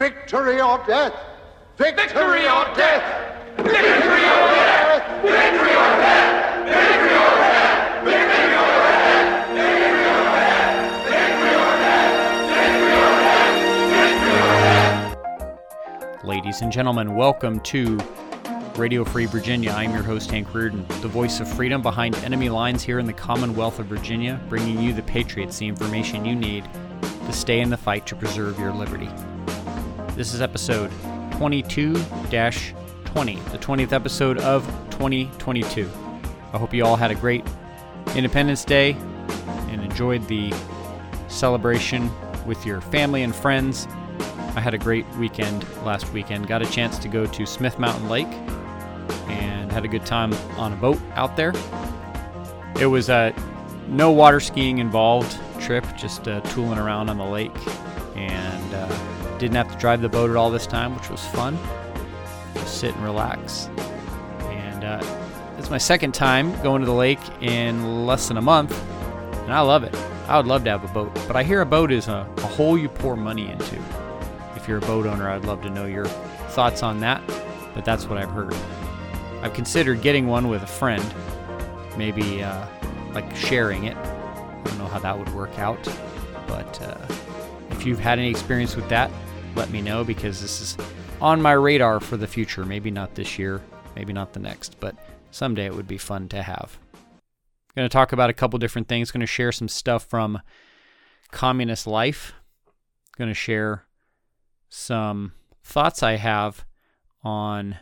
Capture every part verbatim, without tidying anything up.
Victory or death! Victory or death! Victory or death! Victory or death! Victory or death! Victory or death! Victory or death! Victory or death! Victory or death! Victory or death! Ladies and gentlemen, welcome to Radio Free Virginia. I'm your host, Hank Reardon, the voice of freedom behind enemy lines here in the Commonwealth of Virginia, bringing you, the Patriots, the information you need to stay in the fight to preserve your liberty. This is episode twenty-two dash twenty, the twentieth episode of twenty twenty-two. I hope you all had a great Independence Day and enjoyed the celebration with your family and friends. I had a great weekend last weekend. Got a chance to go to Smith Mountain Lake and had a good time on a boat out there. It was a no water skiing involved trip, just uh, tooling around on the lake, and uh, didn't have to drive the boat at all this time, which was fun. Just sit and relax. And uh, it's my second time going to the lake in less than a month, and I love it. I would love to have a boat, but I hear a boat is a, a hole you pour money into. If you're a boat owner, I'd love to know your thoughts on that, but that's what I've heard. I've considered getting one with a friend, maybe uh, like sharing it. I don't know how that would work out, but uh, if you've had any experience with that, let me know, because this is on my radar for the future. Maybe not this year, maybe not the next, but someday it would be fun to have. I'm going to talk about a couple different things. Going to share some stuff from Communist Life. Going to share some thoughts I have on,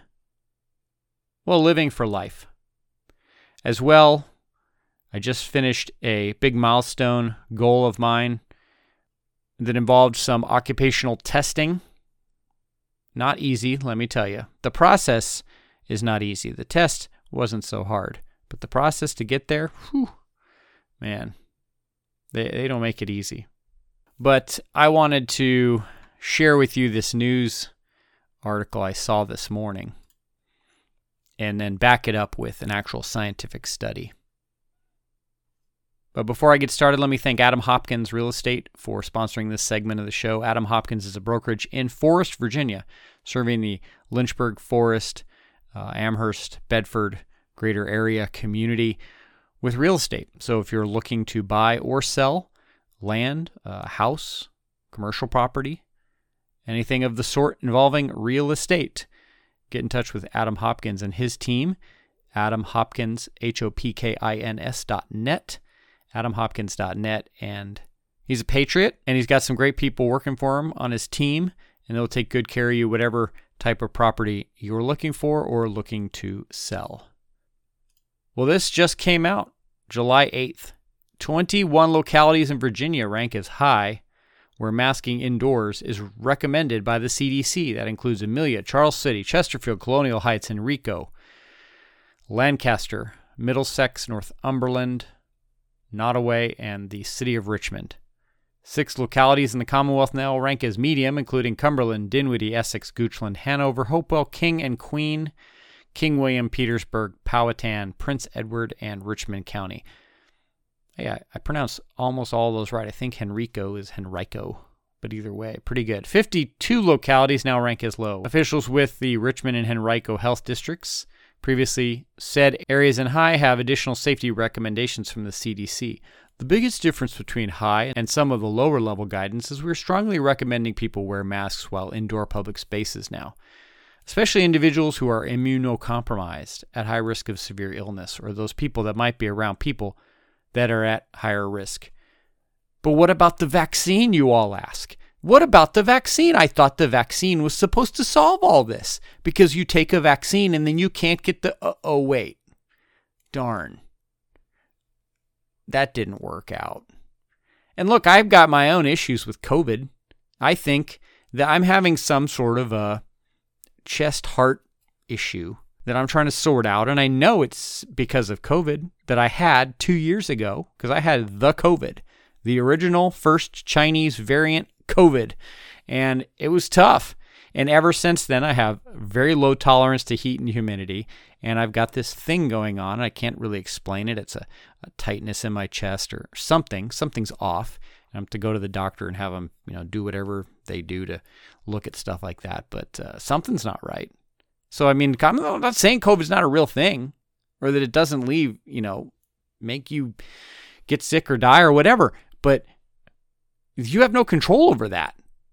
well, living for life. As well, I just finished a big milestone goal of mine that involved some occupational testing. Not easy, let me tell you. The process is not easy. The test wasn't so hard, but the process to get there, whew, man, they, they don't make it easy. But I wanted to share with you this news article I saw this morning and then back it up with an actual scientific study. But before I get started, let me thank Adam Hopkins Real Estate for sponsoring this segment of the show. Adam Hopkins is a brokerage in Forest, Virginia, serving the Lynchburg, Forest, uh, Amherst, Bedford, greater area community with real estate. So if you're looking to buy or sell land, a house, commercial property, anything of the sort involving real estate, get in touch with Adam Hopkins and his team, Adam Hopkins, H O P K I N S dot net. adam hopkins dot net, and he's a patriot, and he's got some great people working for him on his team, and they'll take good care of you whatever type of property you're looking for or looking to sell. Well, this just came out July eighth. twenty-one localities in Virginia rank as high where masking indoors is recommended by the C D C. That includes Amelia, Charles City, Chesterfield, Colonial Heights, Henrico, Lancaster, Middlesex, Northumberland, Nottoway, and the city of Richmond. Six localities in the Commonwealth now rank as medium, including Cumberland, Dinwiddie, Essex, Goochland, Hanover, Hopewell, King and Queen, King William, Petersburg, Powhatan, Prince Edward, and Richmond County. Yeah, I pronounce almost all of those right. I think Henrico is Henrico, but either way, pretty good. fifty-two localities now rank as low. Officials with the Richmond and Henrico health districts previously said areas in high have additional safety recommendations from the C D C. The biggest difference between high and some of the lower level guidance is we're strongly recommending people wear masks while indoor public spaces now, especially individuals who are immunocompromised, at high risk of severe illness, or those people that might be around people that are at higher risk. But what about the vaccine, you all ask? What about the vaccine? I thought the vaccine was supposed to solve all this, because you take a vaccine and then you can't get the, uh, oh wait, darn. That didn't work out. And look, I've got my own issues with COVID. I think that I'm having some sort of a chest heart issue that I'm trying to sort out. And I know it's because of COVID that I had two years ago, because I had the COVID, the original first Chinese variant COVID, and it was tough. And ever since then, I have very low tolerance to heat and humidity, and I've got this thing going on. I can't really explain it. It's a, a tightness in my chest or something. Something's off, I'm to go to the doctor and have them, you know, do whatever they do to look at stuff like that. But uh, something's not right. So, I mean, I'm not saying COVID's not a real thing or that it doesn't leave, you know, make you get sick or die or whatever. But you have no control over that.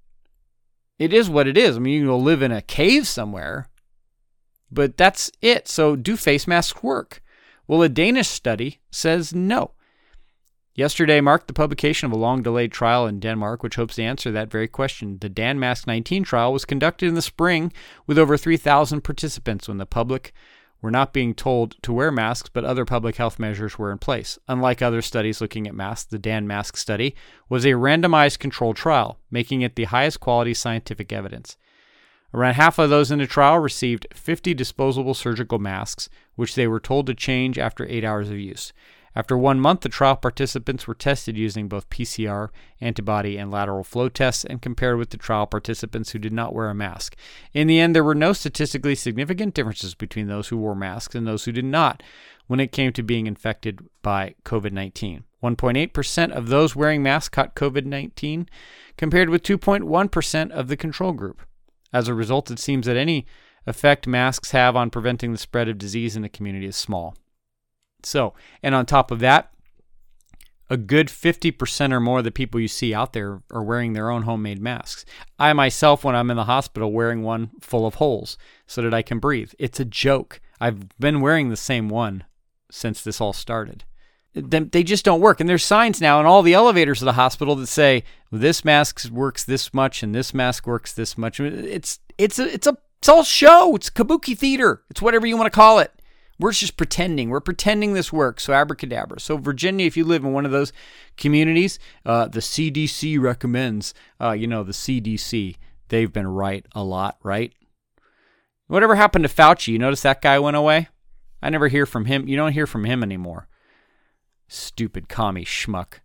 It is what it is. I mean, you can go live in a cave somewhere, but that's it. So do face masks work? Well, a Danish study says no. Yesterday marked the publication of a long-delayed trial in Denmark, which hopes to answer that very question. The DanMask nineteen trial was conducted in the spring with over three thousand participants when the public were not being told to wear masks, but other public health measures were in place. Unlike other studies looking at masks, the DanMask study was a randomized controlled trial, making it the highest quality scientific evidence. Around half of those in the trial received fifty disposable surgical masks, which they were told to change after eight hours of use. After one month, the trial participants were tested using both P C R, antibody, and lateral flow tests and compared with the trial participants who did not wear a mask. In the end, there were no statistically significant differences between those who wore masks and those who did not when it came to being infected by COVID nineteen. one point eight percent of those wearing masks caught COVID nineteen, compared with two point one percent of the control group. As a result, it seems that any effect masks have on preventing the spread of disease in the community is small. So, and on top of that, a good fifty percent or more of the people you see out there are wearing their own homemade masks. I myself, when I'm in the hospital, wearing one full of holes so that I can breathe. It's a joke. I've been wearing the same one since this all started. They just don't work. And there's signs now in all the elevators of the hospital that say, this mask works this much and this mask works this much. It's it's a, it's a it's all show. It's kabuki theater. It's whatever you want to call it. We're just pretending. We're pretending this works. So abracadabra. So Virginia, if you live in one of those communities, uh, the C D C recommends, uh, you know, the C D C, they've been right a lot, right? Whatever happened to Fauci? You notice that guy went away? I never hear from him. You don't hear from him anymore. Stupid commie schmuck.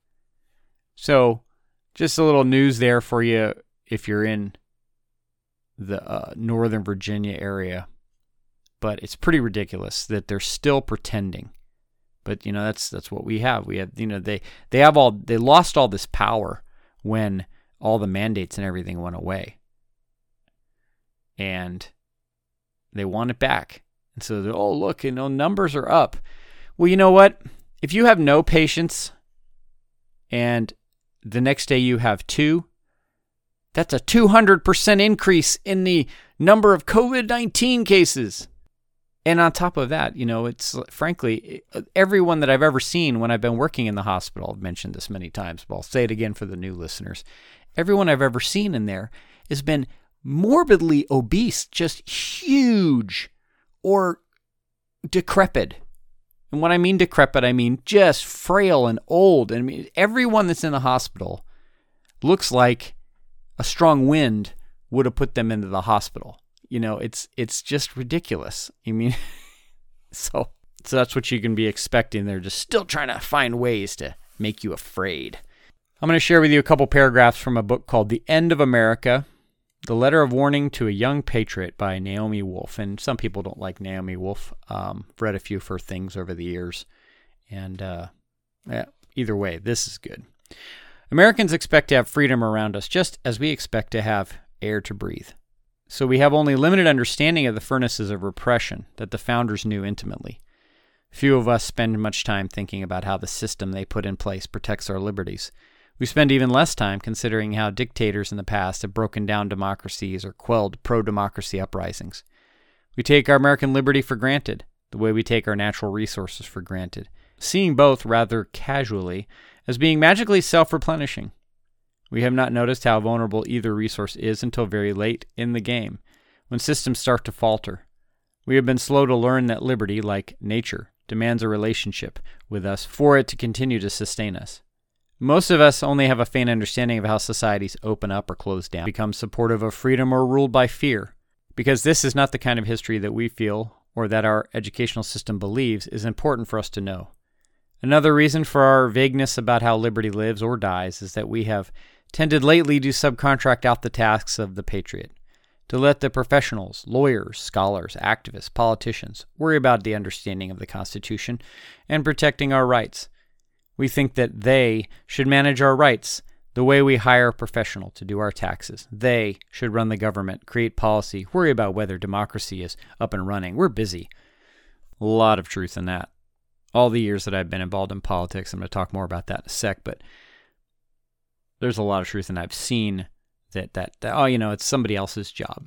So just a little news there for you if you're in the uh, Northern Virginia area. But it's pretty ridiculous that they're still pretending. But you know, that's that's what we have. We have, you know, they they have all they lost all this power when all the mandates and everything went away. And they want it back. And so they're, oh, look, you know, numbers are up. Well, you know what? If you have no patients and the next day you have two, that's a two hundred percent increase in the number of COVID nineteen cases. And on top of that, you know, it's frankly, everyone that I've ever seen when I've been working in the hospital, I've mentioned this many times, but I'll say it again for the new listeners. Everyone I've ever seen in there has been morbidly obese, just huge or decrepit. And when I mean decrepit, I mean just frail and old. And I mean, everyone that's in the hospital looks like a strong wind would have put them into the hospital. You know, it's it's just ridiculous. I mean, so so that's what you can be expecting. They're just still trying to find ways to make you afraid. I'm going to share with you a couple paragraphs from a book called The End of America, The Letter of Warning to a Young Patriot by Naomi Wolf. And some people don't like Naomi Wolf. Um, I've read a few of her things over the years. And uh, yeah, either way, this is good. Americans expect to have freedom around us just as we expect to have air to breathe. So we have only limited understanding of the furnaces of repression that the founders knew intimately. Few of us spend much time thinking about how the system they put in place protects our liberties. We spend even less time considering how dictators in the past have broken down democracies or quelled pro-democracy uprisings. We take our American liberty for granted, the way we take our natural resources for granted, seeing both rather casually as being magically self-replenishing. We have not noticed how vulnerable either resource is until very late in the game, when systems start to falter. We have been slow to learn that liberty, like nature, demands a relationship with us for it to continue to sustain us. Most of us only have a faint understanding of how societies open up or close down, become supportive of freedom or ruled by fear, because this is not the kind of history that we feel or that our educational system believes is important for us to know. Another reason for our vagueness about how liberty lives or dies is that we have tended lately to subcontract out the tasks of the patriot, to let the professionals, lawyers, scholars, activists, politicians worry about the understanding of the Constitution and protecting our rights. We think that they should manage our rights, The way we hire a professional to do our taxes. They should run the government, create policy, worry about whether democracy is up and running. We're busy. A lot of truth in that. All the years that I've been involved in politics, I'm going to talk more about that in a sec, but there's a lot of truth, and I've seen that, that, that, oh, you know, it's somebody else's job.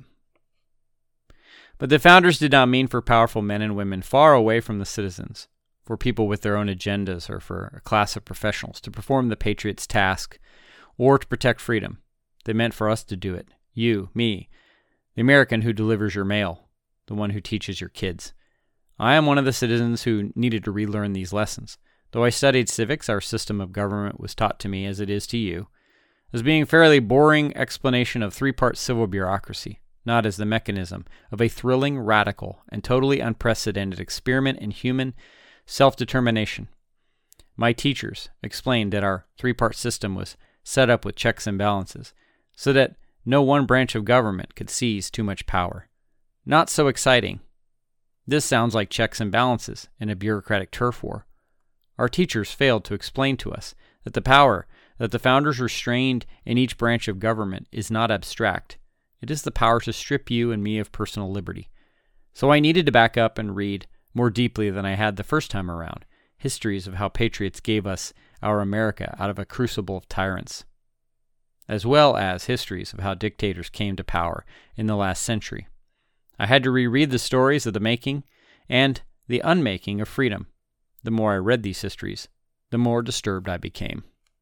But the founders did not mean for powerful men and women far away from the citizens, for people with their own agendas, or for a class of professionals to perform the patriot's task or to protect freedom. They meant for us to do it. You, me, the American who delivers your mail, the one who teaches your kids. I am one of the citizens who needed to relearn these lessons. Though I studied civics, our system of government was taught to me, as it is to you, as being a fairly boring explanation of three-part civil bureaucracy, not as the mechanism of a thrilling, radical, and totally unprecedented experiment in human self-determination. My teachers explained that our three-part system was set up with checks and balances, so that no one branch of government could seize too much power. Not so exciting. This sounds like checks and balances in a bureaucratic turf war. Our teachers failed to explain to us that the power that the founders restrained in each branch of government is not abstract. It is the power to strip you and me of personal liberty. So I needed to back up and read more deeply than I had the first time around, histories of how patriots gave us our America out of a crucible of tyrants, as well as histories of how dictators came to power in the last century. I had to reread the stories of the making and the unmaking of freedom. The more I read these histories, the more disturbed I became.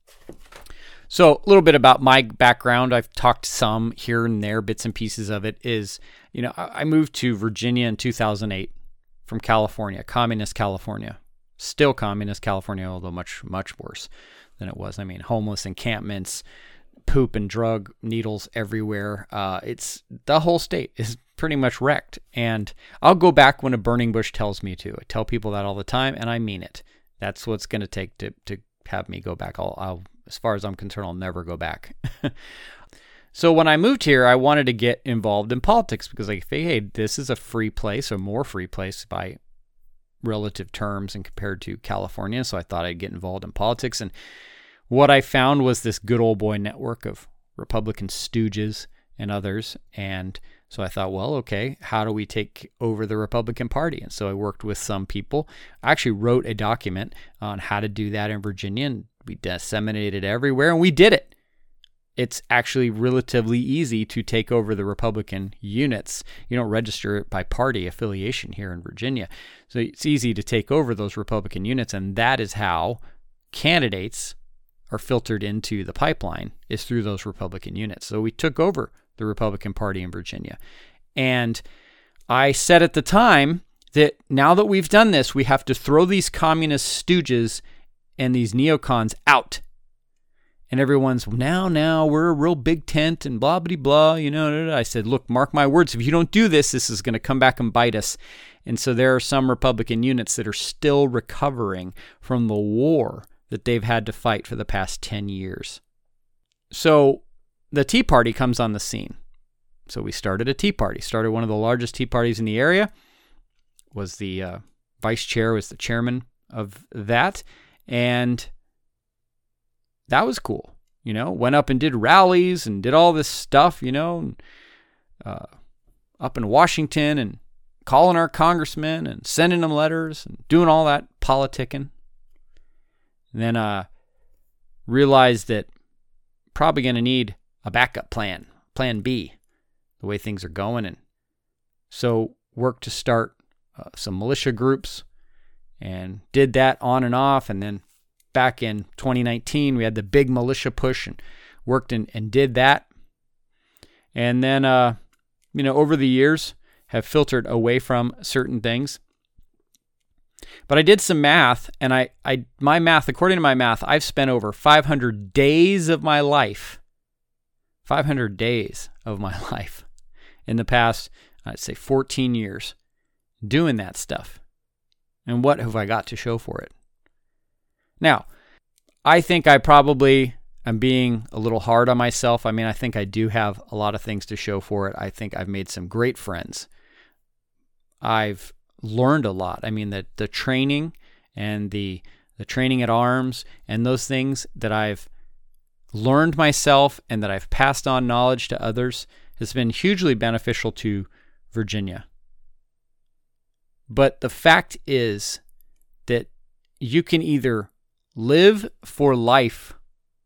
So a little bit about my background. I've talked some here and there, bits and pieces of it is, you know, I moved to Virginia in two thousand eight from California, communist California. Still communist California, although much, much worse than it was. I mean, homeless encampments, poop and drug needles everywhere. Uh, it's the whole state is pretty much wrecked. And I'll go back when a burning bush tells me to. I tell people that all the time, and I mean it. That's what's going to take to to have me go back. I'll, I'll, as far as I'm concerned, I'll never go back. So when I moved here, I wanted to get involved in politics because I think, hey, this is a free place, a more free place by relative terms and compared to California. So I thought I'd get involved in politics. And what I found was this good old boy network of Republican stooges and others. And so I thought, well, okay, how do we take over the Republican Party? And so I worked with some people. I actually wrote a document on how to do that in Virginia, and we disseminated it everywhere, and we did it. It's actually relatively easy to take over the Republican units. You don't register it by party affiliation here in Virginia. So it's easy to take over those Republican units, and that is how candidates are filtered into the pipeline, is through those Republican units. So we took over the Republican Party in Virginia. And I said at the time that now that we've done this, we have to throw these communist stooges and these neocons out. And everyone's, now, now, we're a real big tent and blah, blah, blah, you know. I said, look, mark my words, if you don't do this, this is going to come back and bite us. And so there are some Republican units that are still recovering from the war that they've had to fight for the past ten years. So the Tea Party comes on the scene. So we started a Tea Party, started one of the largest Tea Parties in the area, was the uh, vice chair, was the chairman of that. And that was cool, you know, went up and did rallies and did all this stuff, you know, uh, up in Washington and calling our congressmen and sending them letters and doing all that politicking. And then uh, realized that probably going to need a backup plan, plan B, the way things are going. And so worked to start uh, some militia groups and did that on and off. And then back in twenty nineteen, we had the big militia push and worked and, and did that. And then, uh, you know, over the years have filtered away from certain things. But I did some math, and I, I my math, according to my math, I've spent over five hundred days of my life, five hundred days of my life in the past, I'd say fourteen years, doing that stuff. And what have I got to show for it? Now, I think I probably am being a little hard on myself. I mean, I think I do have a lot of things to show for it. I think I've made some great friends. I've learned a lot. I mean, the, the training and the the training at arms and those things that I've learned myself and that I've passed on knowledge to others has been hugely beneficial to Virginia. But the fact is that you can either live for life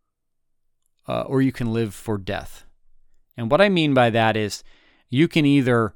uh, or you can live for death. And what I mean by that is you can either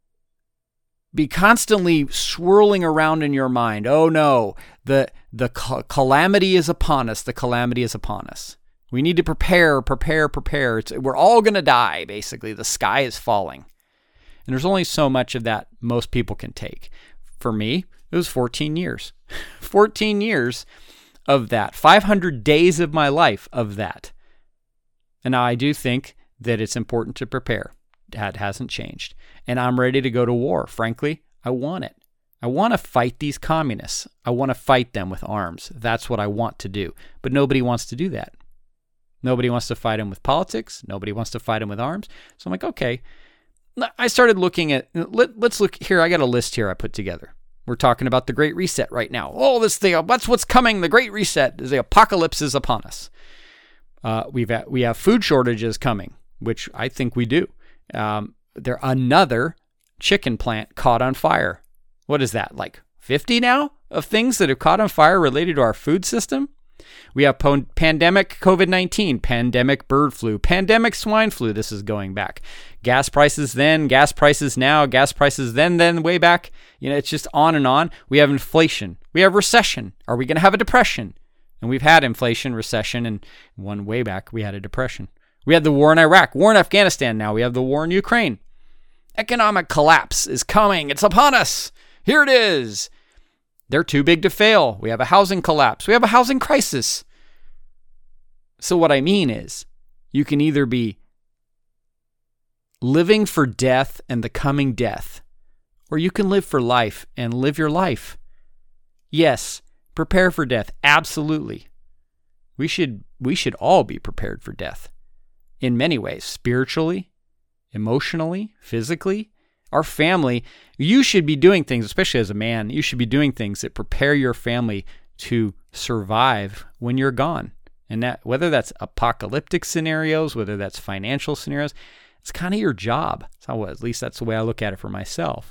be constantly swirling around in your mind, oh no, the the calamity is upon us, the calamity is upon us. We need to prepare, prepare, prepare. It's, we're all going to die, basically. The sky is falling. And there's only so much of that most people can take. For me, it was fourteen years. fourteen years of that. five hundred days of my life of that. And now I do think that it's important to prepare. That hasn't changed. And I'm ready to go to war. Frankly, I want it. I want to fight these communists. I want to fight them with arms. That's what I want to do. But nobody wants to do that. Nobody wants to fight him with politics. Nobody wants to fight him with arms. So I'm like, okay. I started looking at, let, let's look here. I got a list here I put together. We're talking about the Great Reset right now. Oh, this thing, that's what's coming. The Great Reset, the apocalypse is upon us. Uh, we've had, we have food shortages coming, which I think we do. Um, there another chicken plant caught on fire. What is that, like fifty now of things that have caught on fire related to our food system? We have po- pandemic COVID nineteen, pandemic bird flu, pandemic swine flu. This is going back. Gas prices then, gas prices now, gas prices then, then way back. You know, it's just on and on. We have inflation. We have recession. Are we going to have a depression? And we've had inflation, recession, and one way back, we had a depression. We had the war in Iraq, war in Afghanistan. Now we have the war in Ukraine. Economic collapse is coming. It's upon us. Here it is. They're too big to fail. We have a housing collapse. We have a housing crisis. So what I mean is, you can either be living for death and the coming death, or you can live for life and live your life. Yes, prepare for death. Absolutely. We should we should all be prepared for death in many ways, spiritually, emotionally, physically. Our family, you should be doing things, especially as a man, you should be doing things that prepare your family to survive when you're gone. And that, whether that's apocalyptic scenarios, whether that's financial scenarios, it's kind of your job. So at least that's the way I look at it for myself.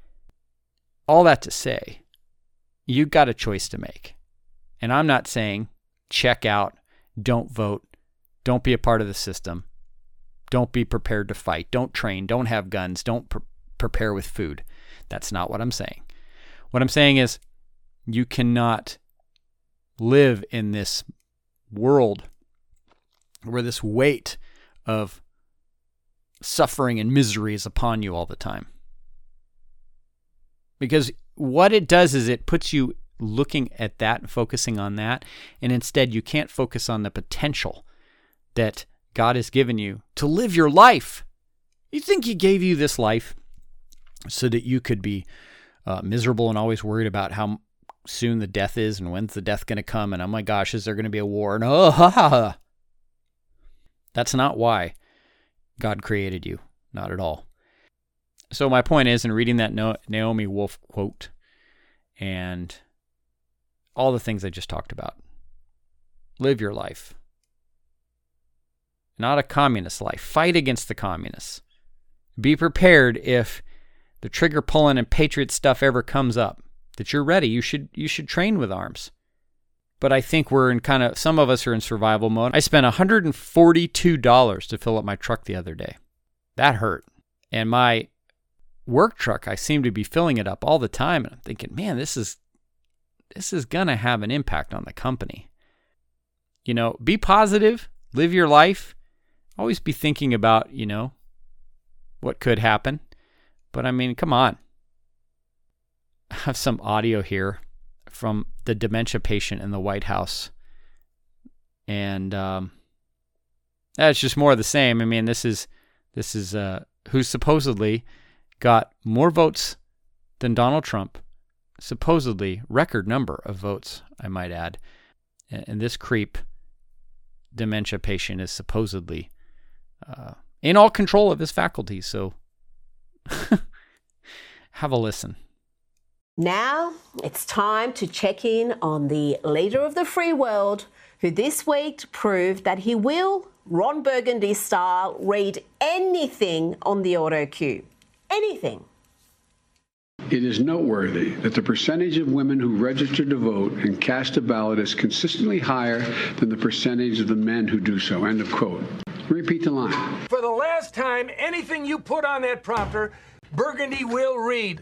All that to say, you've got a choice to make. And I'm not saying check out, don't vote, don't be a part of the system, don't be prepared to fight, don't train, don't have guns, don't pre- prepare with food. That's not what I'm saying. What I'm saying is you cannot live in this world where this weight of suffering and misery is upon you all the time. Because what it does is it puts you looking at that and focusing on that, and instead you can't focus on the potential that God has given you to live your life. You think He gave you this life so that you could be uh, miserable and always worried about how soon the death is and when's the death going to come, and oh my gosh, is there going to be a war? And oh, ha, ha, ha. That's not why God created you. Not at all. So my point is, in reading that Naomi Wolf quote and all the things I just talked about, live your life. Not a communist life. Fight against the communists. Be prepared if the trigger pulling and patriot stuff ever comes up, that you're ready. You should you should train with arms. But I think we're in kind of, some of us are in survival mode. I spent one hundred forty-two dollars to fill up my truck the other day. That hurt. And my work truck, I seem to be filling it up all the time. And I'm thinking, man, this is this is going to have an impact on the company. You know, be positive, live your life. Always be thinking about, you know, what could happen. But I mean, come on. I have some audio here from the dementia patient in the White House. And um, that's just more of the same. I mean, this is this is uh, who supposedly got more votes than Donald Trump. Supposedly, record number of votes, I might add. And this creep dementia patient is supposedly uh, in all control of his faculties. So have a listen. Now it's time to check in on the leader of the free world, who this week proved that he will, Ron Burgundy style, read anything on the auto cue. Anything. It is noteworthy that the percentage of women who register to vote and cast a ballot is consistently higher than the percentage of the men who do so. End of quote. Repeat the line. For the last time, anything you put on that prompter, Burgundy will read.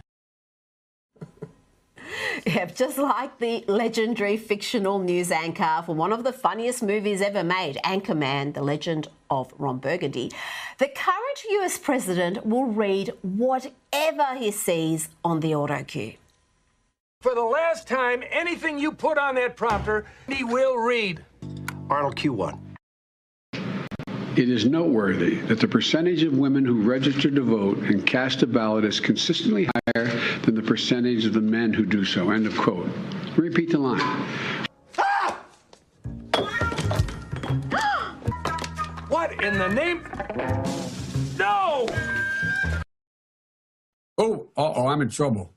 Yeah, just like the legendary fictional news anchor for one of the funniest movies ever made, Anchorman, The Legend of Ron Burgundy, the current U S president will read whatever he sees on the auto cue. For the last time, anything you put on that prompter, he will read. Arnold, Q one. It is noteworthy that the percentage of women who register to vote and cast a ballot is consistently higher than the percentage of the men who do so. End of quote. Repeat the line. Ah! What in the name? No! Oh, uh-oh, I'm in trouble.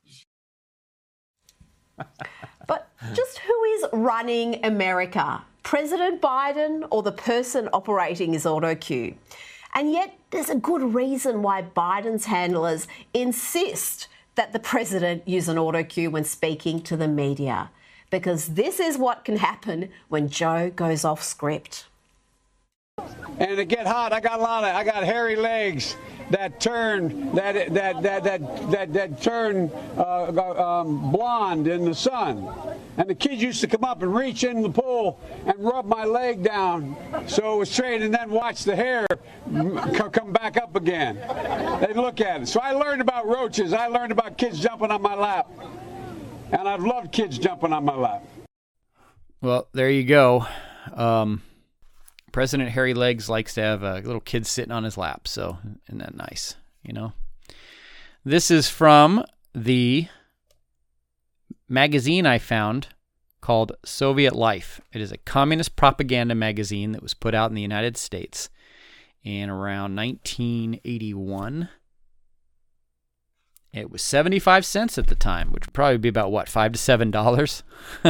But just who is running America? President Biden or the person operating his auto cue? And yet there's a good reason why Biden's handlers insist that the president use an auto cue when speaking to the media. Because this is what can happen when Joe goes off script. And to get hot, I got a lot of, I got hairy legs that turn, that that that that that, that turn uh, um, blonde in the sun. And the kids used to come up and reach in the pool and rub my leg down so it was straight, and then watch the hair come back up again. They'd look at it. So I learned about roaches. I learned about kids jumping on my lap. And I've loved kids jumping on my lap. Well, there you go. Um, President Hairy Legs likes to have a little kid sitting on his lap, so isn't that nice, you know? This is from the magazine I found called Soviet Life. It is a communist propaganda magazine that was put out in the United States in around nineteen eighty-one. It was seventy-five cents at the time, which would probably be about, what, five to seven dollars?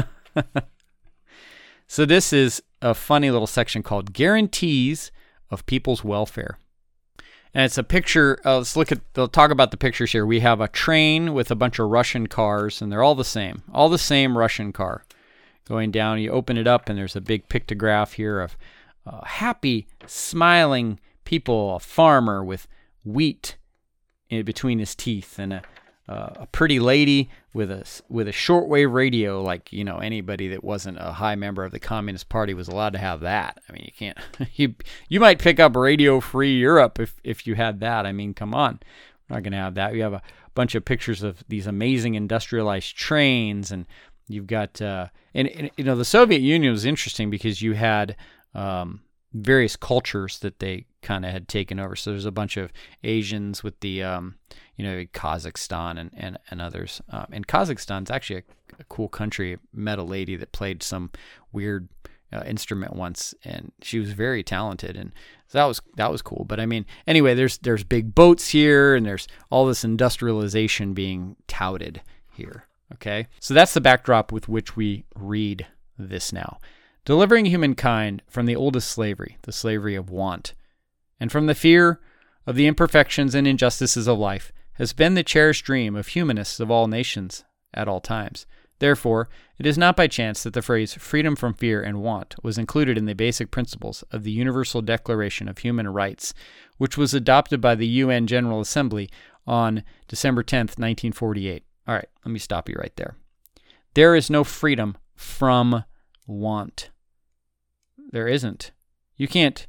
So this is a funny little section called Guarantees of People's Welfare. And it's a picture, uh, let's look at, they'll talk about the pictures here. We have a train with a bunch of Russian cars, and they're all the same. All the same Russian car. Going down, you open it up, and there's a big pictograph here of uh, happy, smiling people, a farmer with wheat in between his teeth, and a, uh, a pretty lady with a, with a shortwave radio, like, you know, anybody that wasn't a high member of the Communist Party was allowed to have that. I mean, you can't, you you might pick up Radio Free Europe if, if you had that. I mean, come on. We're not going to have that. We have a bunch of pictures of these amazing industrialized trains, and you've got, uh, and, and you know, the Soviet Union was interesting because you had um, various cultures that they kind of had taken over. So there's a bunch of Asians with the, um, you know, Kazakhstan and, and, and others. Um, and Kazakhstan's actually a, a cool country. I met a lady that played some weird uh, instrument once, and she was very talented, and so that was that was cool. But I mean, anyway, there's there's big boats here, and there's all this industrialization being touted here. Okay, so that's the backdrop with which we read this now. Delivering humankind from the oldest slavery, the slavery of want, and from the fear of the imperfections and injustices of life, has been the cherished dream of humanists of all nations at all times. Therefore, it is not by chance that the phrase freedom from fear and want was included in the basic principles of the Universal Declaration of Human Rights, which was adopted by the U N General Assembly on December tenth, nineteen forty-eight. All right, let me stop you right there. There is no freedom from want. There isn't. You can't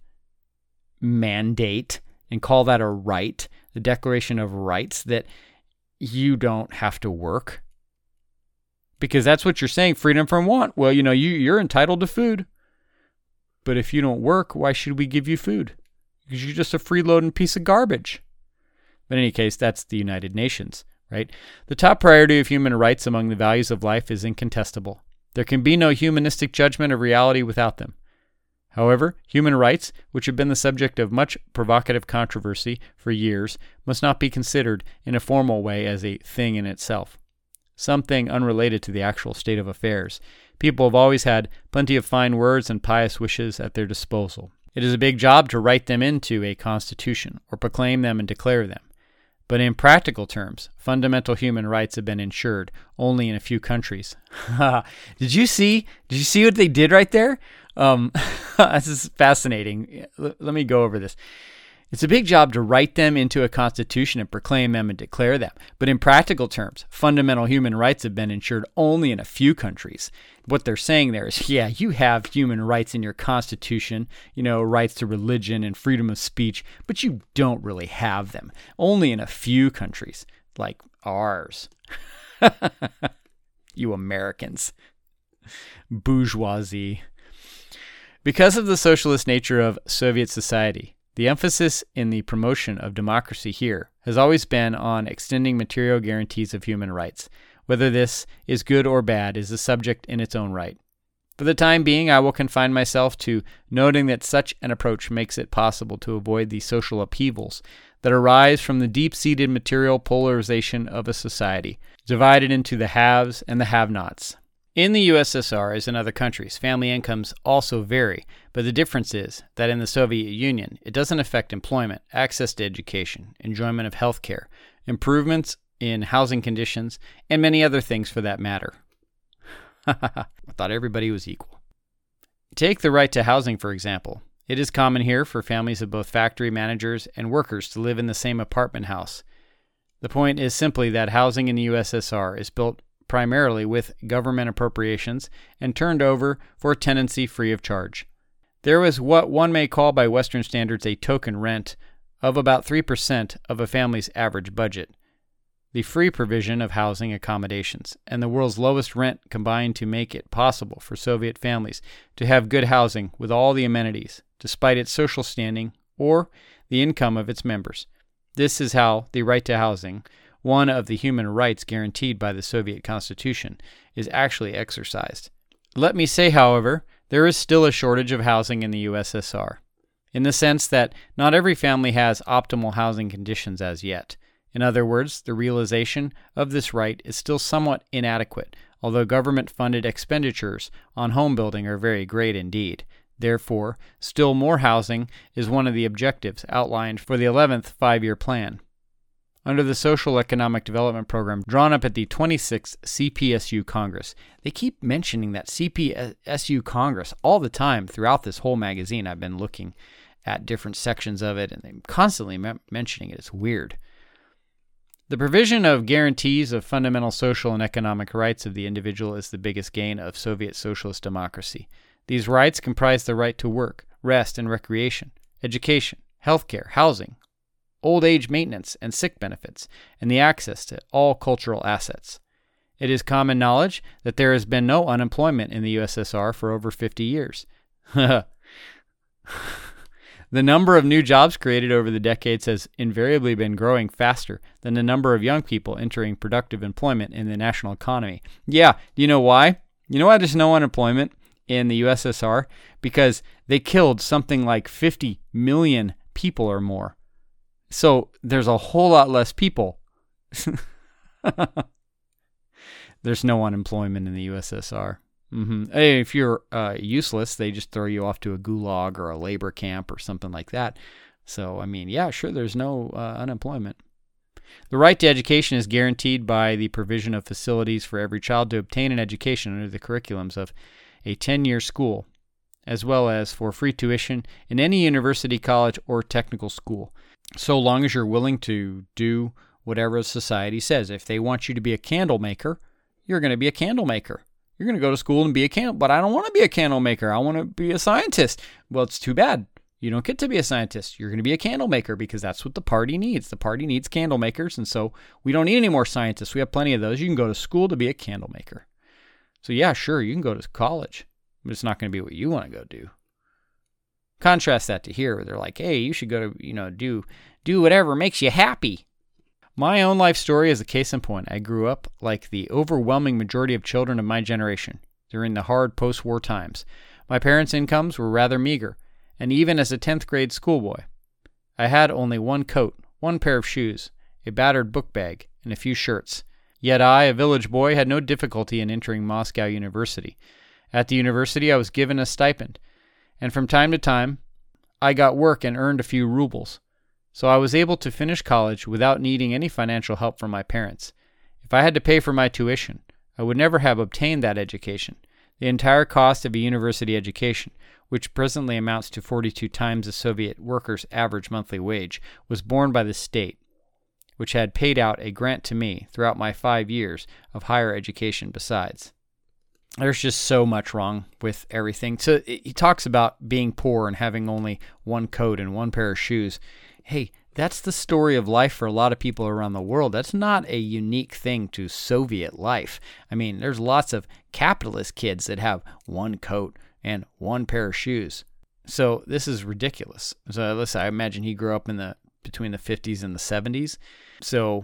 mandate and call that a right, the Declaration of Rights, that you don't have to work. Because that's what you're saying, freedom from want. Well, you know, you, you're entitled to food. But if you don't work, why should we give you food? Because you're just a freeloading piece of garbage. But in any case, that's the United Nations, right? The top priority of human rights among the values of life is incontestable. There can be no humanistic judgment of reality without them. However, human rights, which have been the subject of much provocative controversy for years, must not be considered in a formal way as a thing in itself. something unrelated to the actual state of affairs. People have always had plenty of fine words and pious wishes at their disposal. It is a big job to write them into a constitution or proclaim them and declare them. But in practical terms, fundamental human rights have been ensured only in a few countries. Did you see? Did you see what they did right there? Um, this is fascinating. L- let me go over this. It's a big job to write them into a constitution and proclaim them and declare them. But in practical terms, fundamental human rights have been ensured only in a few countries. What they're saying there is, yeah, you have human rights in your constitution, you know, rights to religion and freedom of speech, but you don't really have them. Only in a few countries, like ours. You Americans. Bourgeoisie. Because of the socialist nature of Soviet society, the emphasis in the promotion of democracy here has always been on extending material guarantees of human rights. Whether this is good or bad is a subject in its own right. For the time being, I will confine myself to noting that such an approach makes it possible to avoid the social upheavals that arise from the deep-seated material polarization of a society, divided into the haves and the have-nots. In the U S S R, as in other countries, family incomes also vary, but the difference is that in the Soviet Union, it doesn't affect employment, access to education, enjoyment of health care, improvements in housing conditions, and many other things for that matter. I thought everybody was equal. Take the right to housing, for example. It is common here for families of both factory managers and workers to live in the same apartment house. The point is simply that housing in the U S S R is built primarily with government appropriations and turned over for tenancy free of charge. There was what one may call by Western standards a token rent of about three percent of a family's average budget. The free provision of housing accommodations and the world's lowest rent combined to make it possible for Soviet families to have good housing with all the amenities, despite its social standing or the income of its members. This is how the right to housing, one of the human rights guaranteed by the Soviet Constitution, is actually exercised. Let me say, however, there is still a shortage of housing in the U S S R, in the sense that not every family has optimal housing conditions as yet. In other words, the realization of this right is still somewhat inadequate, although government-funded expenditures on home building are very great indeed. Therefore, still more housing is one of the objectives outlined for the eleventh five-year plan. Under the Social Economic Development Program drawn up at the twenty-sixth C P S U Congress. They keep mentioning that C P S U Congress all the time throughout this whole magazine. I've been looking at different sections of it, and they're constantly me- mentioning it. It's weird. The provision of guarantees of fundamental social and economic rights of the individual is the biggest gain of Soviet socialist democracy. These rights comprise the right to work, rest and recreation, education, healthcare, housing, old age maintenance and sick benefits, and the access to all cultural assets. It is common knowledge that there has been no unemployment in the U S S R for over fifty years. The number of new jobs created over the decades has invariably been growing faster than the number of young people entering productive employment in the national economy. Yeah, do you know why? You know why there's no unemployment in the U S S R? Because they killed something like fifty million people or more. So there's a whole lot less people. There's no unemployment in the U S S R. Mm-hmm. Hey, if you're uh, useless, they just throw you off to a gulag or a labor camp or something like that. So, I mean, yeah, sure, there's no uh, unemployment. The right to education is guaranteed by the provision of facilities for every child to obtain an education under the curriculums of a ten-year school, as well as for free tuition in any university, college, or technical school, so long as you're willing to do whatever society says. If they want you to be a candle maker, you're going to be a candle maker. You're going to go to school and be a candle, but I don't want to be a candle maker. I want to be a scientist. Well, it's too bad. You don't get to be a scientist. You're going to be a candle maker because that's what the party needs. The party needs candle makers, and so we don't need any more scientists. We have plenty of those. You can go to school to be a candle maker. So yeah, sure, you can go to college, but it's not going to be what you want to go do. Contrast that to here, where they're like, hey, you should go to, you know, do do whatever makes you happy. My own life story is a case in point. I grew up like the overwhelming majority of children of my generation during the hard post-war times. My parents' incomes were rather meager, and even as a tenth grade schoolboy, I had only one coat, one pair of shoes, a battered book bag, and a few shirts. Yet I, a village boy, had no difficulty in entering Moscow University. At the university, I was given a stipend, and from time to time, I got work and earned a few rubles. So I was able to finish college without needing any financial help from my parents. If I had to pay for my tuition, I would never have obtained that education. The entire cost of a university education, which presently amounts to forty-two times a Soviet worker's average monthly wage, was borne by the state, which had paid out a grant to me throughout my five years of higher education besides. There's just so much wrong with everything. So he talks about being poor and having only one coat and one pair of shoes. Hey, that's the story of life for a lot of people around the world. That's not a unique thing to Soviet life. I mean, there's lots of capitalist kids that have one coat and one pair of shoes. So this is ridiculous. So listen, I imagine he grew up in the between the fifties and the seventies. So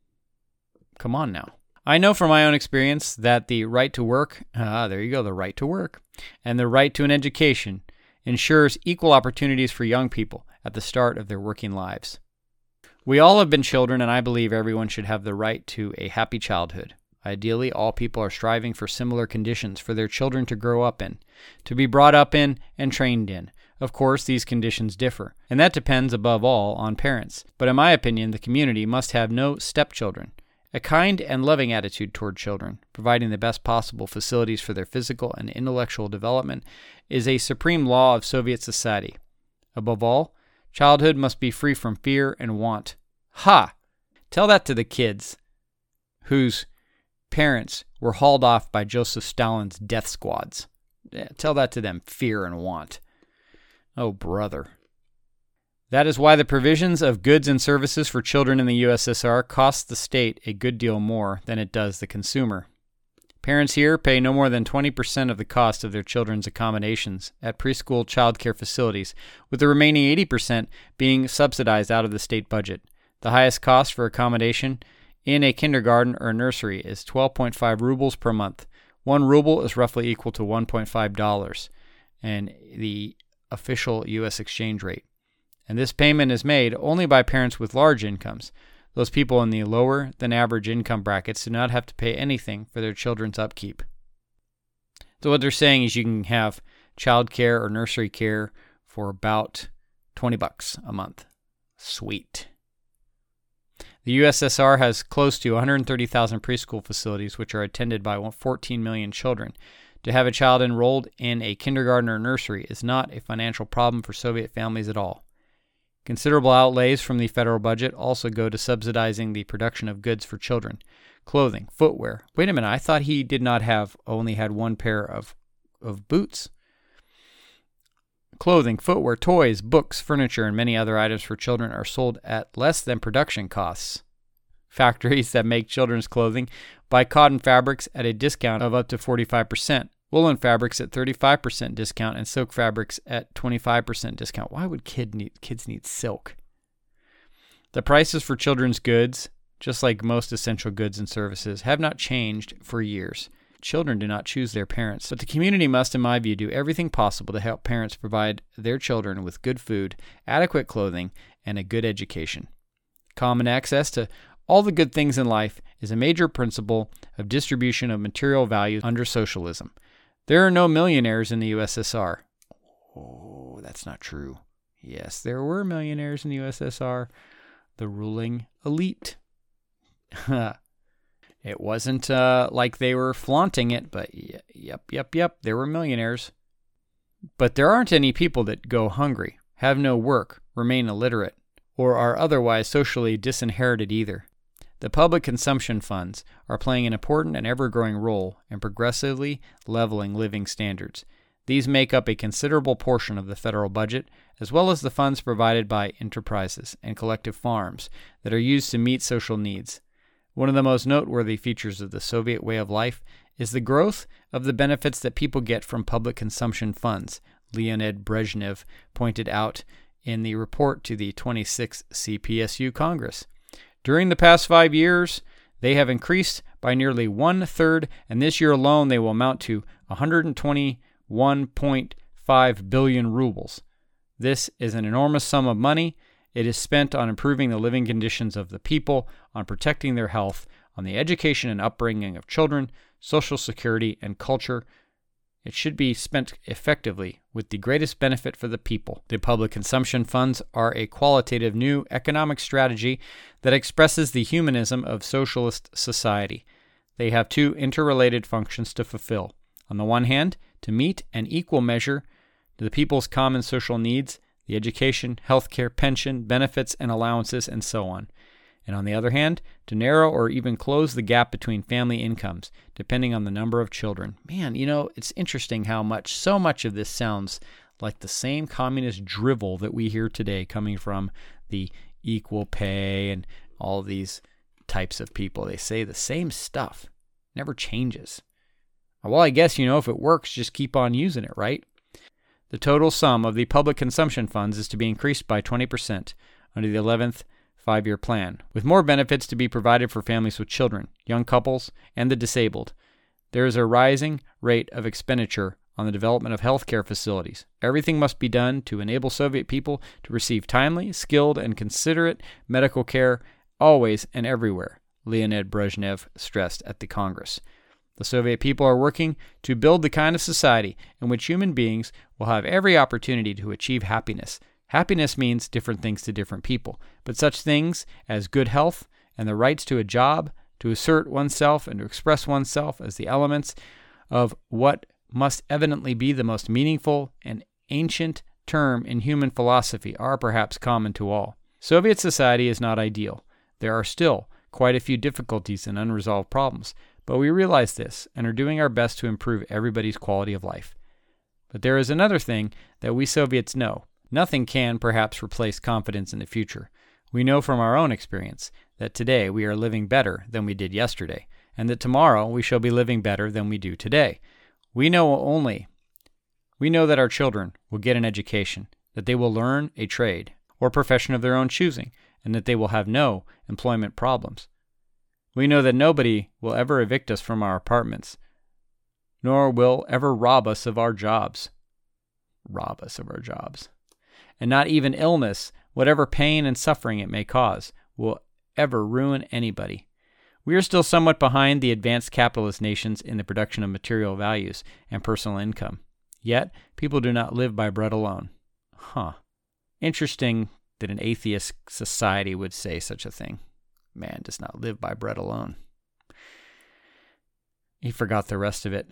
come on now. I know from my own experience that the right to work, ah, there you go, the right to work, and the right to an education ensures equal opportunities for young people at the start of their working lives. We all have been children, and I believe everyone should have the right to a happy childhood. Ideally, all people are striving for similar conditions for their children to grow up in, to be brought up in and trained in. Of course, these conditions differ, and that depends above all on parents. But in my opinion, the community must have no stepchildren. A kind and loving attitude toward children, providing the best possible facilities for their physical and intellectual development, is a supreme law of Soviet society. Above all, childhood must be free from fear and want. Ha! Tell that to the kids whose parents were hauled off by Joseph Stalin's death squads. Yeah, tell that to them, fear and want. Oh, brother. That is why the provisions of goods and services for children in the U S S R cost the state a good deal more than it does the consumer. Parents here pay no more than twenty percent of the cost of their children's accommodations at preschool child care facilities, with the remaining eighty percent being subsidized out of the state budget. The highest cost for accommodation in a kindergarten or nursery is twelve point five rubles per month. One ruble is roughly equal to one point five dollars, and the official U S exchange rate. And this payment is made only by parents with large incomes. Those people in the lower than average income brackets do not have to pay anything for their children's upkeep. So what they're saying is you can have child care or nursery care for about twenty bucks a month. Sweet. The U S S R has close to one hundred thirty thousand preschool facilities which are attended by fourteen million children. To have a child enrolled in a kindergarten or nursery is not a financial problem for Soviet families at all. Considerable outlays from the federal budget also go to subsidizing the production of goods for children. Clothing, footwear. Wait a minute, I thought he did not have, only had one pair of, of boots. Clothing, footwear, toys, books, furniture, and many other items for children are sold at less than production costs. Factories that make children's clothing buy cotton fabrics at a discount of up to forty-five percent. Woolen fabrics at thirty-five percent discount, and silk fabrics at twenty-five percent discount. Why would kid need, kids need silk? The prices for children's goods, just like most essential goods and services, have not changed for years. Children do not choose their parents, but the community must, in my view, do everything possible to help parents provide their children with good food, adequate clothing, and a good education. Common access to all the good things in life is a major principle of distribution of material value under socialism. There are no millionaires in the U S S R. Oh, that's not true. Yes, there were millionaires in the U S S R. The ruling elite. It wasn't uh, like they were flaunting it, but y- yep, yep, yep, there were millionaires. But there aren't any people that go hungry, have no work, remain illiterate, or are otherwise socially disinherited either. The public consumption funds are playing an important and ever-growing role in progressively leveling living standards. These make up a considerable portion of the federal budget, as well as the funds provided by enterprises and collective farms that are used to meet social needs. One of the most noteworthy features of the Soviet way of life is the growth of the benefits that people get from public consumption funds, Leonid Brezhnev pointed out in the report to the twenty-sixth C P S U Congress. During the past five years, they have increased by nearly one-third, and this year alone they will amount to one hundred twenty-one point five billion rubles. This is an enormous sum of money. It is spent on improving the living conditions of the people, on protecting their health, on the education and upbringing of children, social security, and culture. It should be spent effectively with the greatest benefit for the people. The public consumption funds are a qualitative new economic strategy that expresses the humanism of socialist society. They have two interrelated functions to fulfill. On the one hand, to meet an equal measure to the people's common social needs, the education, healthcare, pension, benefits, and allowances, and so on. And on the other hand, to narrow or even close the gap between family incomes, depending on the number of children. Man, you know, it's interesting how much, so much of this sounds like the same communist drivel that we hear today coming from the equal pay and all these types of people. They say the same stuff, never changes. Well, I guess, you know, if it works, just keep on using it, right? The total sum of the public consumption funds is to be increased by twenty percent under the eleventh five-year plan, with more benefits to be provided for families with children, young couples, and the disabled. There is a rising rate of expenditure on the development of healthcare facilities. Everything must be done to enable Soviet people to receive timely, skilled, and considerate medical care always and everywhere, Leonid Brezhnev stressed at the Congress. The Soviet people are working to build the kind of society in which human beings will have every opportunity to achieve happiness. Happiness means different things to different people, but such things as good health and the rights to a job, to assert oneself and to express oneself as the elements of what must evidently be the most meaningful and ancient term in human philosophy are perhaps common to all. Soviet society is not ideal. There are still quite a few difficulties and unresolved problems, but we realize this and are doing our best to improve everybody's quality of life. But there is another thing that we Soviets know. Nothing can perhaps replace confidence in the future. We know from our own experience that today we are living better than we did yesterday, and that tomorrow we shall be living better than we do today. We know only, we know that our children will get an education, that they will learn a trade or profession of their own choosing, and that they will have no employment problems. We know that nobody will ever evict us from our apartments, nor will ever rob us of our jobs. Rob us of our jobs. And not even illness, whatever pain and suffering it may cause, will ever ruin anybody. We are still somewhat behind the advanced capitalist nations in the production of material values and personal income. Yet, people do not live by bread alone. Huh. Interesting that an atheist society would say such a thing. Man does not live by bread alone. He forgot the rest of it.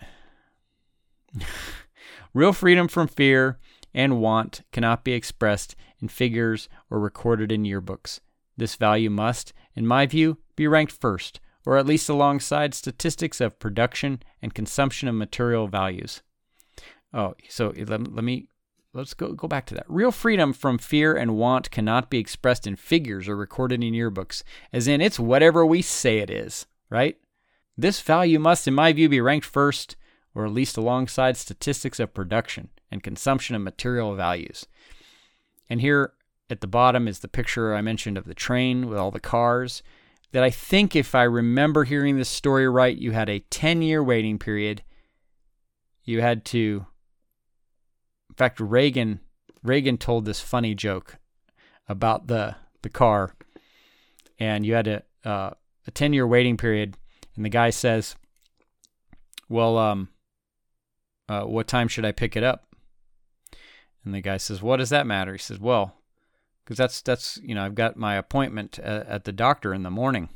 Real freedom from fear and want cannot be expressed in figures or recorded in yearbooks. This value must, in my view, be ranked first, or at least alongside statistics of production and consumption of material values. Oh, so let, let me, let's go, go back to that. Real freedom from fear and want cannot be expressed in figures or recorded in yearbooks, as in it's whatever we say it is, right? This value must, in my view, be ranked first, or at least alongside statistics of production and consumption of material values. And here at the bottom is the picture I mentioned of the train with all the cars, that I think, if I remember hearing this story right, you had a ten-year waiting period. You had to, in fact, Reagan Reagan told this funny joke about the the car, and you had a uh, a ten-year waiting period, and the guy says, well, um, uh, what time should I pick it up? And the guy says, what does that matter? He says, well, because that's, that's, you know, I've got my appointment at, at the doctor in the morning.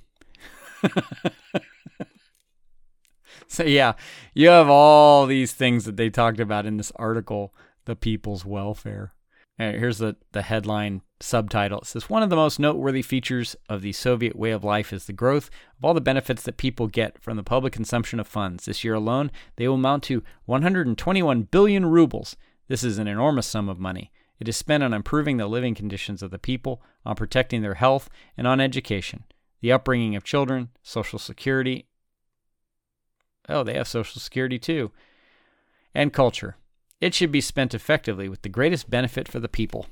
So yeah, you have all these things that they talked about in this article, The People's Welfare. And here's the, the headline subtitle. It says, one of the most noteworthy features of the Soviet way of life is the growth of all the benefits that people get from the public consumption of funds. This year alone, they will amount to one hundred twenty-one billion rubles. This is an enormous sum of money. It is spent on improving the living conditions of the people, on protecting their health, and on education, the upbringing of children, Social Security. Oh, they have Social Security too. And culture. It should be spent effectively with the greatest benefit for the people.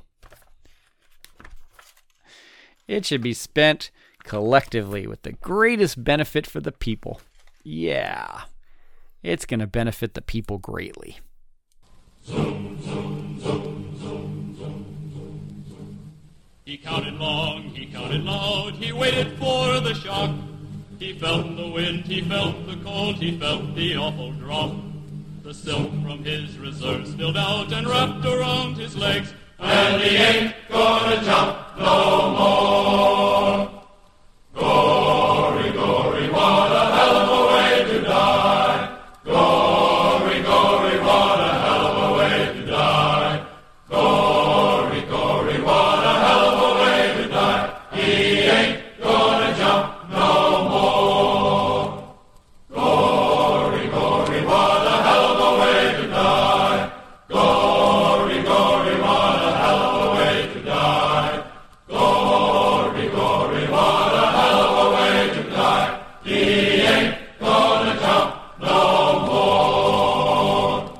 It should be spent collectively with the greatest benefit for the people. Yeah, it's going to benefit the people greatly. He counted long, he counted loud, he waited for the shock. He felt the wind, he felt the cold, he felt the awful drop. The silk from his reserves spilled out and wrapped around his legs, and he ain't gonna jump no more. Gory, gory, what a hell of a way to die. Gory, gory, what a hell of a way to die. Gory, gory, what a hell of a way to die. He ain't gonna jump no more. Gory, gory, what a hell of a way to die. Gory, gory, what a hell of a way to die. Gory, gory, what a hell of a way to die. He ain't gonna jump no more.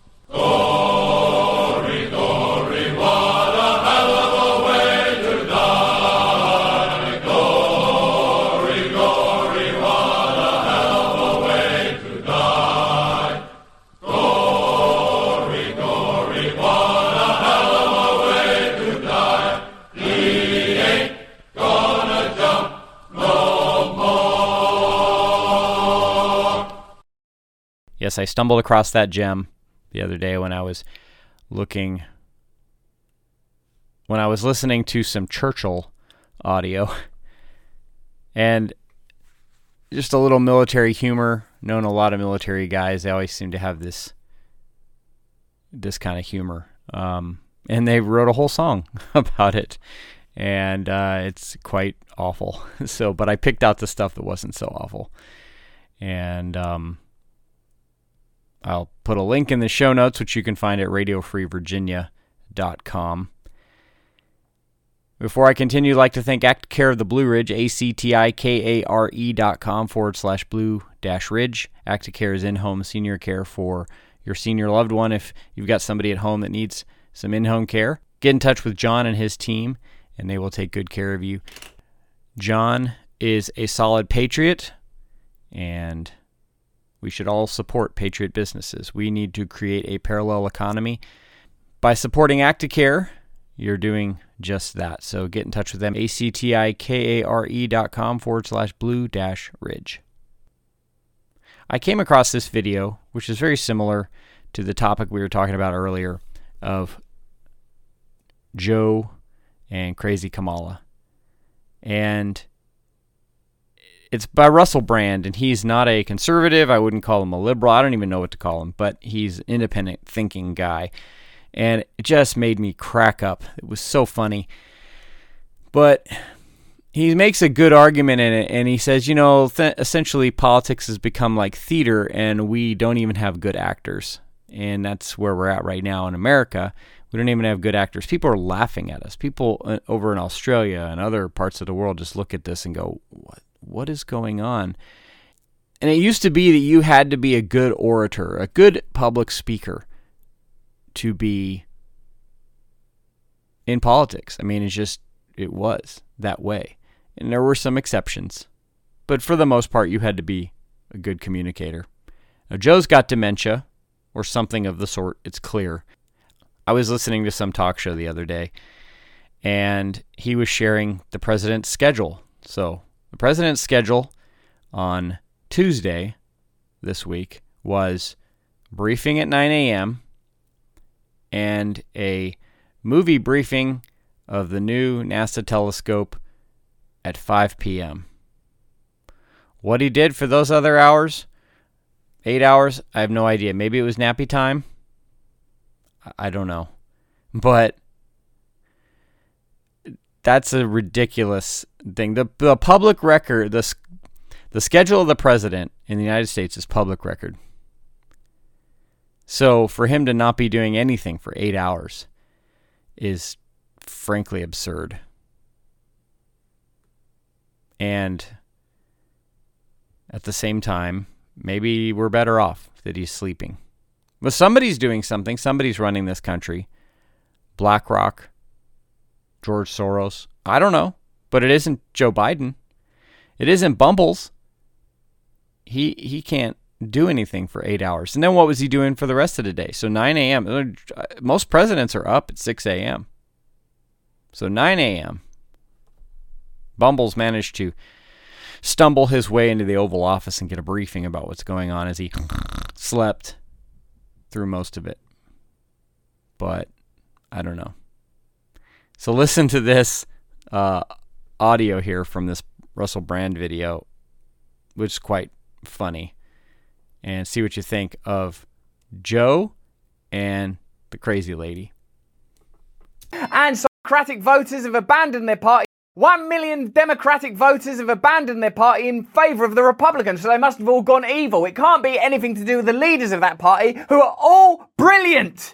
Gory, gory, what a hell of a way to die. Gory, gory, what a hell of a way to die. Gory, gory, what a hell of a way to die. He ain't gonna jump no more. Yes, I stumbled across that gem the other day when I was looking, when I was listening to some Churchill audio, and just a little military humor. Known a lot of military guys, they always seem to have this this kind of humor, um, and they wrote a whole song about it, and uh, it's quite awful. So, but I picked out the stuff that wasn't so awful, and um, I'll put a link in the show notes, which you can find at radio free virginia dot com. Before I continue, I'd like to thank ActiCare of the Blue Ridge, A-C-T-I-K-A-R-E dot com forward slash blue dash ridge. ActiCare is in-home senior care for your senior loved one. If you've got somebody at home that needs some in-home care, get in touch with John and his team, and they will take good care of you. John is a solid patriot, and we should all support patriot businesses. We need to create a parallel economy. By supporting ActiCare, you're doing just that. So get in touch with them, A-C-T-I-K-A-R-E dot com forward slash blue dash ridge. I came across this video, which is very similar to the topic we were talking about earlier of Joe and Crazy Kamala. And it's by Russell Brand, and he's not a conservative. I wouldn't call him a liberal. I don't even know what to call him, but he's an independent thinking guy. And it just made me crack up. It was so funny. But he makes a good argument in it, and he says, you know, th- essentially politics has become like theater, and we don't even have good actors. And that's where we're at right now in America. We don't even have good actors. People are laughing at us. People over in Australia and other parts of the world just look at this and go, what, what is going on? And it used to be that you had to be a good orator, a good public speaker, to be in politics. I mean, it's just, it was that way. And there were some exceptions. But for the most part, you had to be a good communicator. Now, Joe's got dementia, or something of the sort. It's clear. I was listening to some talk show the other day, and he was sharing the president's schedule. So, the president's schedule on Tuesday this week was briefing at nine a.m., and a movie briefing of the new NASA telescope at five p.m. What he did for those other hours, eight hours, I have no idea. Maybe it was nappy time. I don't know. But that's a ridiculous thing. The, the public record, the, the schedule of the president in the United States is public record. So for him to not be doing anything for eight hours is frankly absurd. And at the same time, maybe we're better off that he's sleeping. But somebody's doing something. Somebody's running this country. BlackRock, George Soros. I don't know. But it isn't Joe Biden. It isn't Bumbles. He he can't do anything for eight hours. And then what was he doing for the rest of the day? So nine a.m. Most presidents are up at six a.m. So nine a.m. Bumbles managed to stumble his way into the Oval Office and get a briefing about what's going on as he slept through most of it. But I don't know. So listen to this uh, audio here from this Russell Brand video, which is quite funny, and see what you think of Joe and the crazy lady. And Democratic voters have abandoned their party. One million Democratic voters have abandoned their party in favour of the Republicans, so they must have all gone evil. It can't be anything to do with the leaders of that party, who are all brilliant.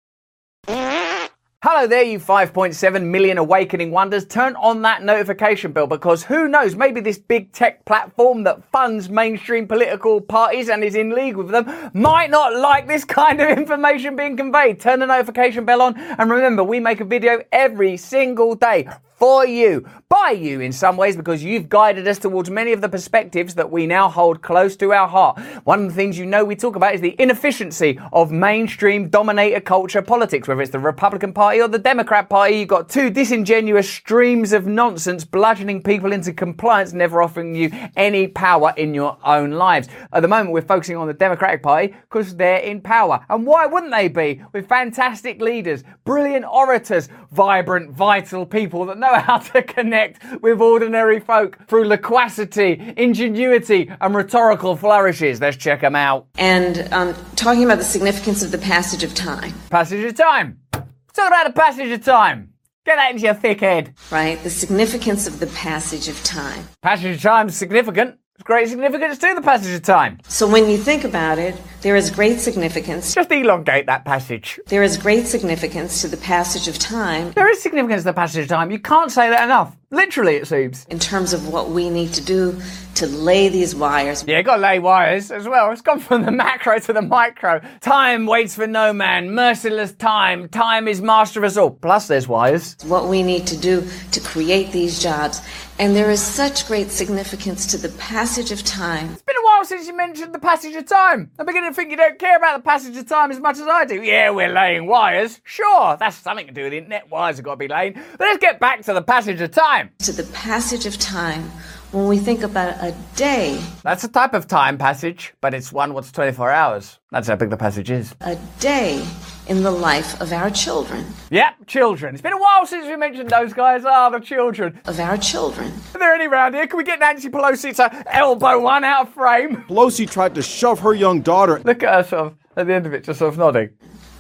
Hello there, you five point seven million awakening wonders. Turn on that notification bell, because who knows, maybe this big tech platform that funds mainstream political parties and is in league with them might not like this kind of information being conveyed. Turn the notification bell on, and remember, we make a video every single day for you, by you in some ways, because you've guided us towards many of the perspectives that we now hold close to our heart. One of the things you know we talk about is the inefficiency of mainstream dominator culture politics, whether it's the Republican Party or the Democrat Party. You've got two disingenuous streams of nonsense bludgeoning people into compliance, never offering you any power in your own lives. At the moment, we're focusing on the Democratic Party because they're in power. And why wouldn't they be? With fantastic leaders, brilliant orators, vibrant, vital people that know how to connect with ordinary folk through loquacity, ingenuity, and rhetorical flourishes. Let's check them out. And um, talking about the significance of the passage of time. Passage of time. Talk about the passage of time. Get that into your thick head. Right, the significance of the passage of time. Passage of time is significant. There's great significance to the passage of time. So when you think about it, there is great significance. Just elongate that passage. There is great significance to the passage of time. There is significance to the passage of time. You can't say that enough. Literally, it seems. In terms of what we need to do to lay these wires. Yeah, got to lay wires as well. It's gone from the macro to the micro. Time waits for no man. Merciless time. Time is master of us all. Plus, there's wires. What we need to do to create these jobs. And there is such great significance to the passage of time. It's been a while since you mentioned the passage of time. I'm beginning to think you don't care about the passage of time as much as I do. Yeah, we're laying wires. Sure, that's something to do with internet. Wires have got to be laying. But let's get back to the passage of time. To the passage of time. When we think about a day. That's a type of time passage, but it's one what's twenty-four hours. That's how big the passage is. A day in the life of our children. Yep, children. It's been a while since we mentioned those guys. Ah, oh, the children. Of our children. Are there any around here? Can we get Nancy Pelosi to elbow one out of frame? Pelosi tried to shove her young daughter. Look at her sort of, at the end of it, just sort of nodding.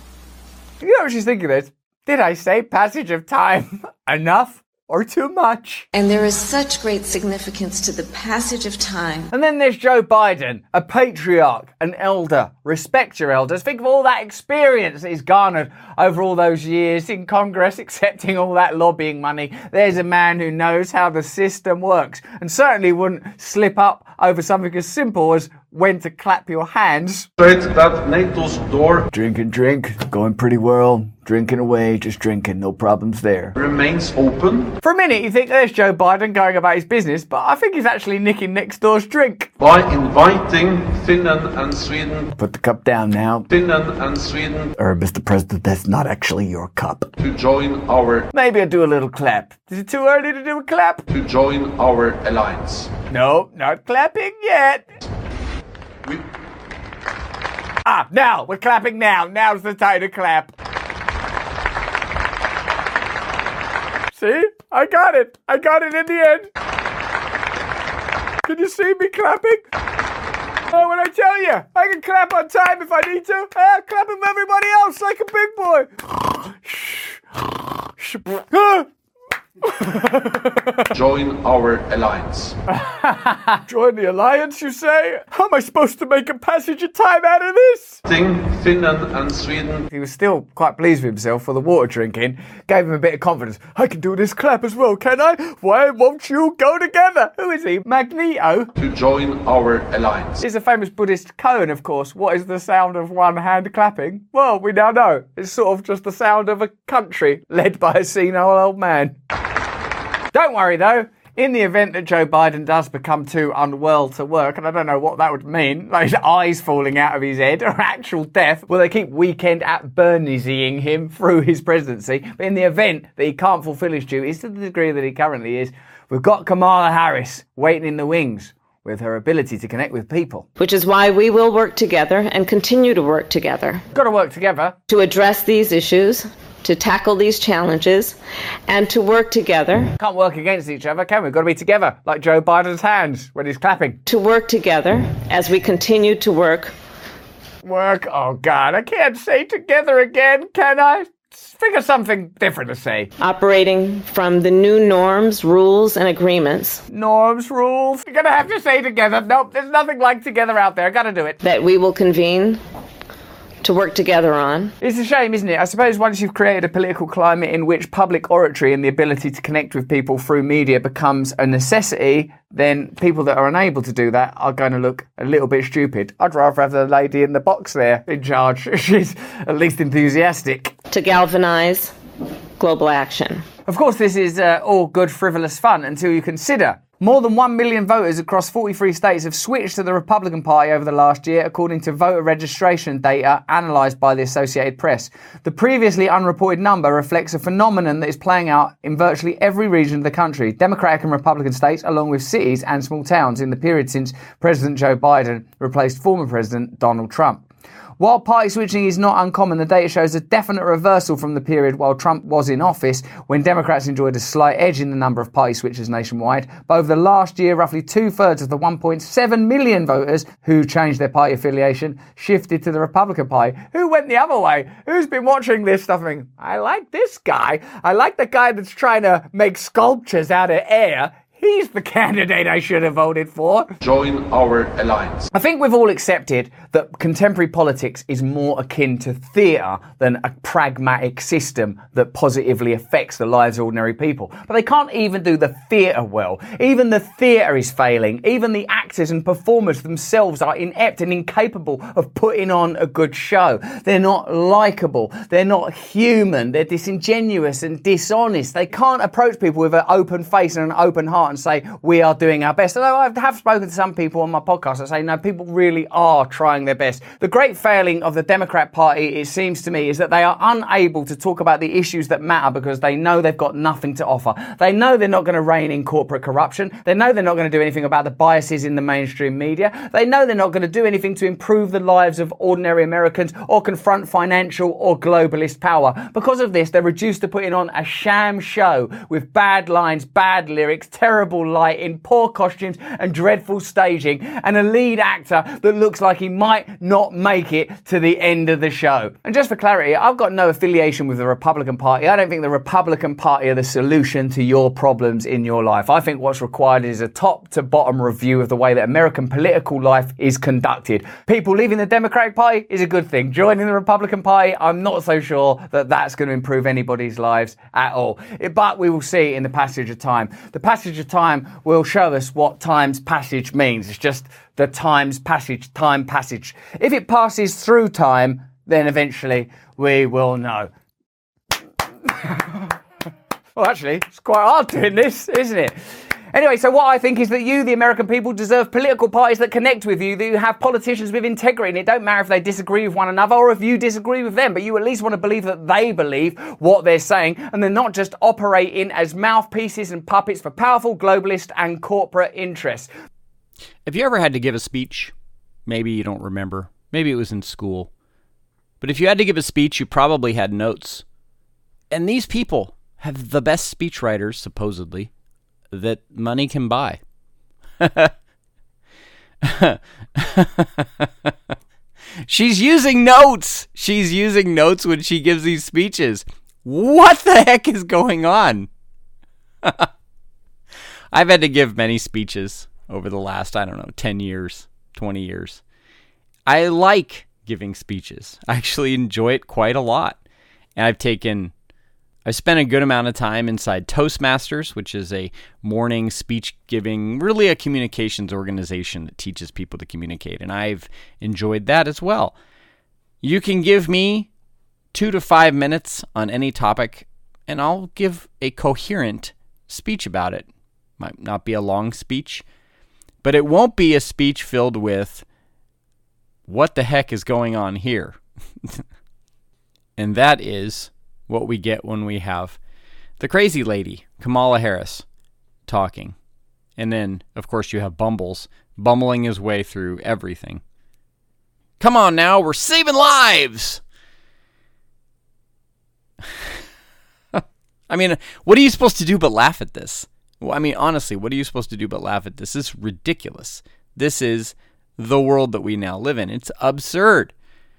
You know what she's thinking is, did I say passage of time enough? Or too much. And there is such great significance to the passage of time. And then there's Joe Biden, a patriarch, an elder. Respect your elders. Think of all that experience that he's garnered over all those years in Congress, accepting all that lobbying money. There's a man who knows how the system works and certainly wouldn't slip up over something as simple as when to clap your hands. Straight at NATO's door. Drink and drink, going pretty well. Drinking away, just drinking, no problems there. Remains open. For a minute you think there's Joe Biden going about his business, but I think he's actually nicking next door's drink. By inviting Finland and Sweden. Put the cup down now. Finland and Sweden. Er, Mister President, that's not actually your cup. To join our... Maybe I'll do a little clap. Is it too early to do a clap? To join our alliance. No, not clapping yet. We... Ah, now, we're clapping now. Now's the time to clap. See? I got it. I got it in the end. Can you see me clapping? Oh, when I tell you, I can clap on time if I need to. I'll clap with everybody else like a big boy. Join our alliance. Join the alliance, you say? How am I supposed to make a passage of time out of this? Thing, Finland and Sweden. He was still quite pleased with himself for the water drinking. Gave him a bit of confidence. I can do this clap as well, can I? Why won't you go together? Who is he? Magneto? To join our alliance. He's a famous Buddhist koan, of course. What is the sound of one hand clapping? Well, we now know. It's sort of just the sound of a country led by a senile old man. Don't worry though, in the event that Joe Biden does become too unwell to work, and I don't know what that would mean, like his eyes falling out of his head or actual death, will they keep weekend at Berniesying him through his presidency? But in the event that he can't fulfill his duties to the degree that he currently is, We've got Kamala Harris waiting in the wings with her ability to connect with people. Which is why we will work together and continue to work together. Got to work together. To address these issues, to tackle these challenges, and to work together. Can't work against each other, can we? We've got to be together, like Joe Biden's hands when he's clapping. To work together as we continue to work. Work? Oh, God, I can't say together again, can I? Figure something different to say. Operating from the new norms, rules, and agreements. Norms, rules. You're going to have to say together. Nope, there's nothing like together out there. Got to do it. That we will convene to work together on. It's a shame, isn't it? I suppose once you've created a political climate in which public oratory and the ability to connect with people through media becomes a necessity, then people that are unable to do that are going to look a little bit stupid. I'd rather have the lady in the box there in charge. She's at least enthusiastic. To galvanize global action. Of course, this is uh, all good, frivolous fun until you consider more than one million voters across forty-three states have switched to the Republican Party over the last year, according to voter registration data analysed by the Associated Press. The previously unreported number reflects a phenomenon that is playing out in virtually every region of the country, Democratic and Republican states, along with cities and small towns in the period since President Joe Biden replaced former President Donald Trump. While party switching is not uncommon, the data shows a definite reversal from the period while Trump was in office, when Democrats enjoyed a slight edge in the number of party switchers nationwide. But over the last year, roughly two-thirds of the one point seven million voters who changed their party affiliation shifted to the Republican Party. Who went the other way? Who's been watching this stuff and thinking, I like this guy. I like the guy that's trying to make sculptures out of air. He's the candidate I should have voted for. Join our alliance. I think we've all accepted that contemporary politics is more akin to theatre than a pragmatic system that positively affects the lives of ordinary people. But they can't even do the theatre well. Even the theatre is failing. Even the actors and performers themselves are inept and incapable of putting on a good show. They're not likeable. They're not human. They're disingenuous and dishonest. They can't approach people with an open face and an open heart and say, we are doing our best. Although I have spoken to some people on my podcast that say, no, people really are trying their best. The great failing of the Democrat Party, it seems to me, is that they are unable to talk about the issues that matter because they know they've got nothing to offer. They know they're not going to rein in corporate corruption. They know they're not going to do anything about the biases in the mainstream media. They know they're not going to do anything to improve the lives of ordinary Americans or confront financial or globalist power. Because of this, they're reduced to putting on a sham show with bad lines, bad lyrics, terrible lighting, poor costumes and dreadful staging, and a lead actor that looks like he might not make it to the end of the show. And just for clarity, I've got no affiliation with the Republican Party. I don't think the Republican Party are the solution to your problems in your life. I think what's required is a top to bottom review of the way that American political life is conducted. People leaving the Democratic Party is a good thing. Joining the Republican Party, I'm not so sure that that's going to improve anybody's lives at all. But we will see in the passage of time. The passage of time will show us what time's passage means. It's just the time's passage, time passage. If it passes through time, then eventually we will know. Well, actually, it's quite hard doing this, isn't it? Anyway, so what I think is that you, the American people, deserve political parties that connect with you, that you have politicians with integrity, and it don't matter if they disagree with one another or if you disagree with them, but you at least want to believe that they believe what they're saying, and they're not just operating as mouthpieces and puppets for powerful globalist and corporate interests. Have you ever had to give a speech? Maybe you don't remember. Maybe it was in school. But if you had to give a speech, you probably had notes. And these people have the best speechwriters, supposedly, that money can buy. She's using notes. She's using notes when she gives these speeches. What the heck is going on? I've had to give many speeches over the last, I don't know, ten years, twenty years. I like giving speeches. I actually enjoy it quite a lot. And I've taken... I spent a good amount of time inside Toastmasters, which is a morning speech giving, really a communications organization that teaches people to communicate. And I've enjoyed that as well. You can give me two to five minutes on any topic, and I'll give a coherent speech about it. Might not be a long speech, but it won't be a speech filled with, what the heck is going on here? And that is what we get when we have the crazy lady, Kamala Harris, talking. And then, of course, you have Bumbles bumbling his way through everything. Come on now, we're saving lives! I mean, what are you supposed to do but laugh at this? Well, I mean, honestly, what are you supposed to do but laugh at this? This is ridiculous. This is the world that we now live in. It's absurd.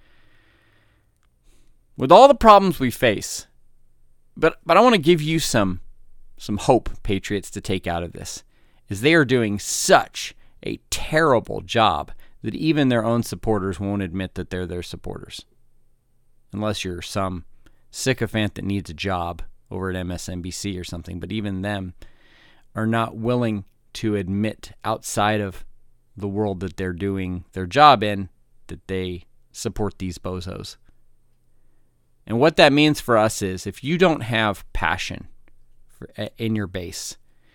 With all the problems we face, but but I want to give you some some hope, patriots, to take out of this, is they are doing such a terrible job that even their own supporters won't admit that they're their supporters. Unless you're some sycophant that needs a job over at M S N B C or something, but even them are not willing to admit outside of the world that they're doing their job in that they support these bozos. And what that means for us is if you don't have passion for, in your base,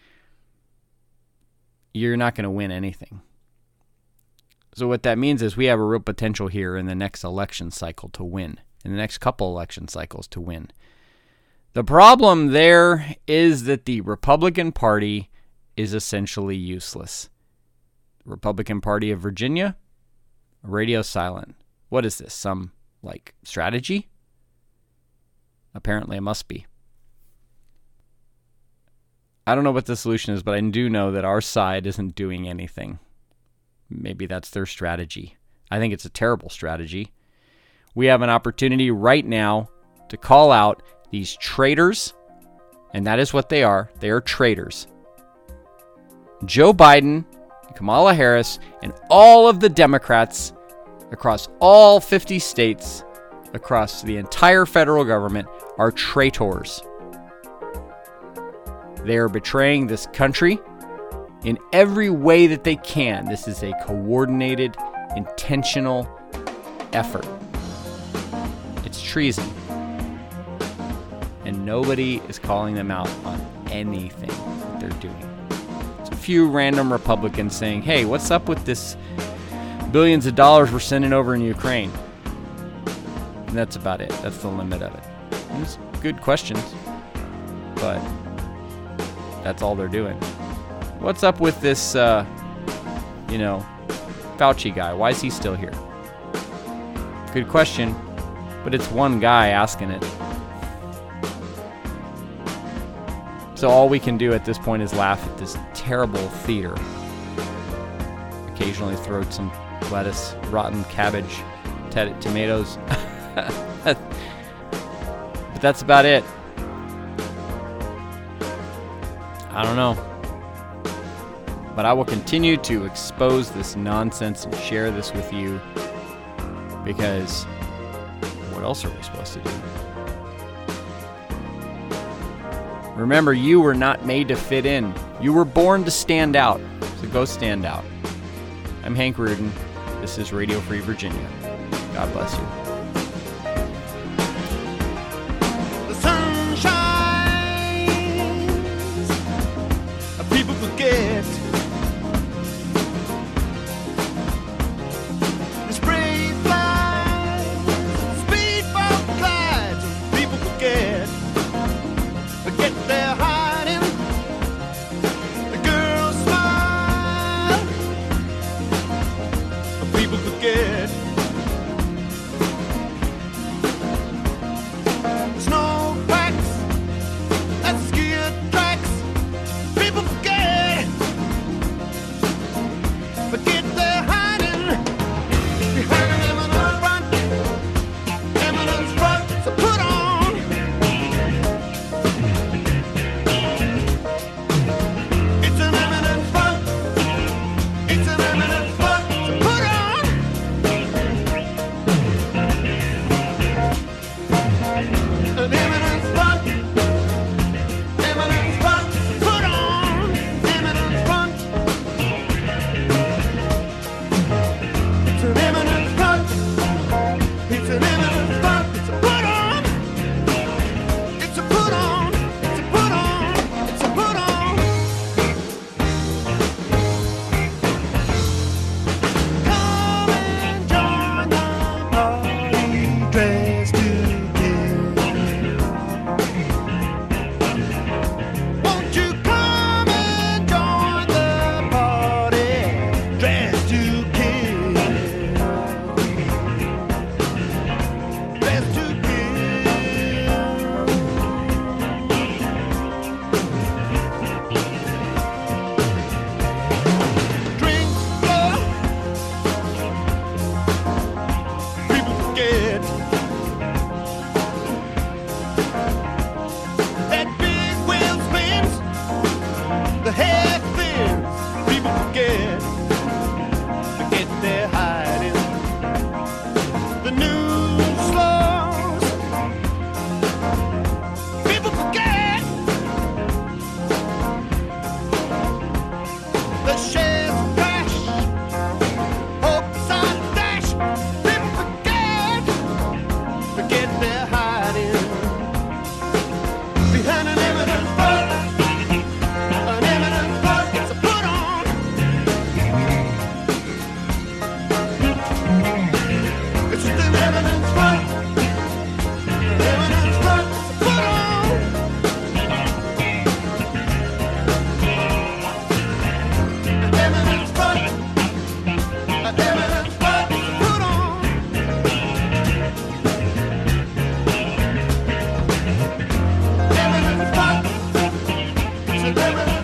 you're not going to win anything. So what that means is we have a real potential here in the next election cycle to win, in the next couple election cycles to win. The problem there is that the Republican Party is essentially useless. The Republican Party of Virginia, radio silent. What is this? Some, like, strategy? Apparently it must be. I don't know what the solution is, but I do know that our side isn't doing anything. Maybe that's their strategy. I think it's a terrible strategy. We have an opportunity right now to call out these traitors, and that is what they are. They are traitors. Joe Biden, Kamala Harris, and all of the Democrats across all fifty states, across the entire federal government, are traitors. They are betraying this country in every way that they can. This is a coordinated, intentional effort. It's treason. And nobody is calling them out on anything that they're doing. It's a few random Republicans saying, hey, what's up with this billions of dollars we're sending over in Ukraine? And that's about it. That's the limit of it. And it's good questions, but that's all they're doing. What's up with this, uh, you know, Fauci guy? Why is he still here? Good question, but it's one guy asking it. So all we can do at this point is laugh at this terrible theater. Occasionally throw some lettuce, rotten cabbage, t- tomatoes. But that's about it. I don't know. But I will continue to expose this nonsense and share this with you, because what else are we supposed to do? Remember, you were not made to fit in. You were born to stand out. So go stand out. I'm Hank Rudin. This is Radio Free Virginia. God bless you. The sun shines, people forget. The spray flies, speedboat glides, people forget. Forget they're hiding. The girls smile, people forget. People forget, forget their hiding. The news slows. People forget the shares crash. Hopes are dashed. People forget, forget their hiding. Behind an evidence book, an evidence book gets a put on. It's just an evidence book, an evidence book gets a put on. An evidence book, an evidence book gets a put on. Evidence book, it's an evidence